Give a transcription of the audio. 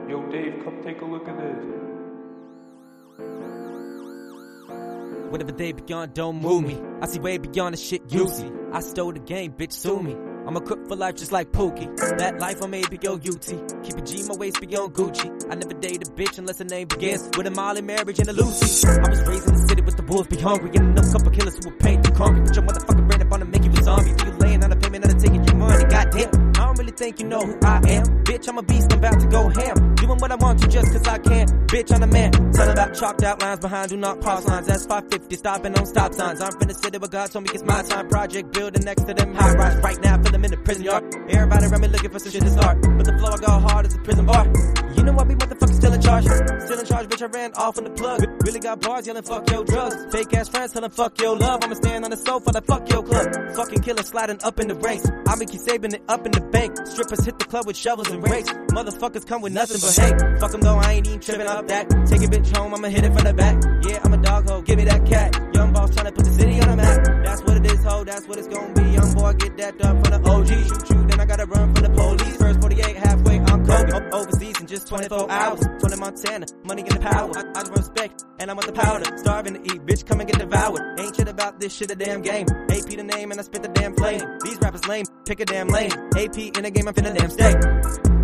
Yo, Dave, come take a look at this. Whatever they beyond, don't move me. I see way beyond the shit you see. I stole the game, bitch, sue me. I'm a cook for life just like Pookie. That life I made beyond UT. Keep a G my waist beyond Gucci. I never date a bitch unless her name begins with a Molly marriage and a Lucy. I was raised in the city with the wolves be hungry. And enough couple killers who will paint through concrete. Put your motherfucking brain up on to make you a zombie. You laying on a payment and taking your money. Goddamn, I don't really think you know who I am. Bitch, I'm a beast, I'm about to go ham. Doing what I want to just cause I can. Bitch, I'm a man. Tell about chalked out lines behind do not cross lines. That's 550 stopping on stop signs. I'm finna sit there with God told me it's my time. Project building next to them high rise. Right now, feel them in the prison yard. Everybody around me looking for some shit to start. But the flow I go hard as a prison bar. You know I be motherfucking still in charge. Still in charge, bitch, I ran off on the plug. Really got bars yelling fuck your drugs. Fake ass friends telling fuck your love. I'ma stand on the sofa like fuck your club. Fucking killer sliding up in the ranks. I be keep saving it up in the bank. Strippers hit the club with shovels and rakes. Motherfuckers come with nothing but hate. Fuck them though, I ain't even tripping up that. Take a bitch home, I'ma hit it from the back. Yeah, I'm a dog ho, give me that cat. Young boss tryna put the city on the map. That's what it is, ho, that's what it's gonna be. Young boy, get that done from the OG. Shoot you, then I gotta run from the police. First 48, halfway, I'm Kobe. Overseas in just 24 hours. 20 Montana, money and the power. I just respect, and I want the powder. Starving to eat, bitch, come and get devoured. Ain't shit about this shit a damn game. AP the name, and I spit the damn flame. These rappers lame, pick a damn lane. AP in the game, I'm finna damn stay.